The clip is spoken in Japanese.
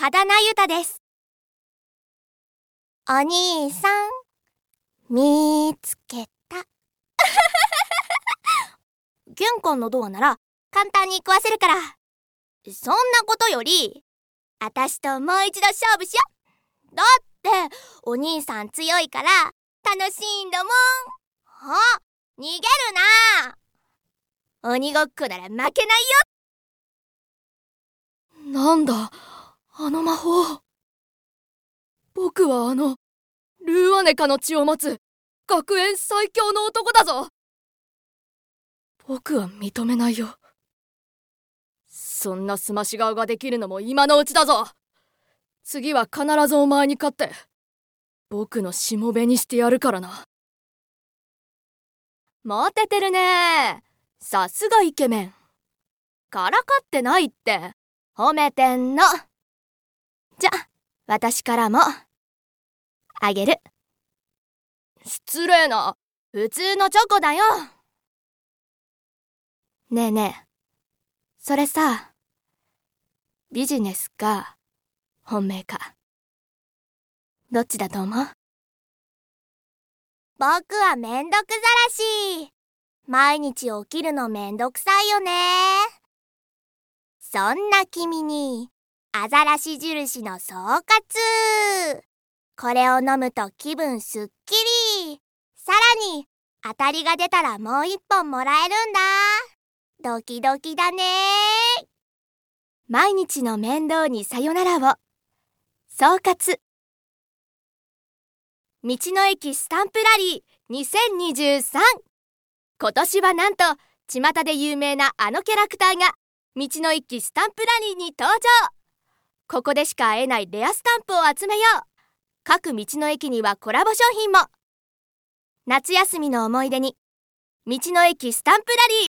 羽名ゆたです。お兄さん、見つけた。玄関のドアなら簡単に壊せるから。そんなことより、あたしともう一度勝負しよ。だってお兄さん強いから楽しいんだもん。あ、逃げるな。鬼ごっこなら負けないよ。 なんだあの魔法。僕はルーアネカの血を持つ学園最強の男だぞ。僕は認めないよ。そんなすまし顔ができるのも今のうちだぞ。次は必ずお前に勝って僕のしもべにしてやるからな。モテてるね。さすがイケメン。からかってないって褒めてんの。 じゃ、私からもあげる。 失礼な。普通のチョコだよ。 ねえねえ、それさ、ビジネスか本命か、どっちだと思う？僕はめんどくざらし。毎日起きるのめんどくさいよね。そんな君にアザラシ印の総括。これを飲むと気分すっきり。さらに当たりが出たらもう一本もらえるんだ。ドキドキだね。毎日の面倒にさよならを総括。道の駅スタンプラリー2023。今年はなんと巷で有名なあのキャラクターが道の駅スタンプラリーに登場。ここでしか会えないレアスタンプを集めよう。各道の駅にはコラボ商品も。夏休みの思い出に道の駅スタンプラリー。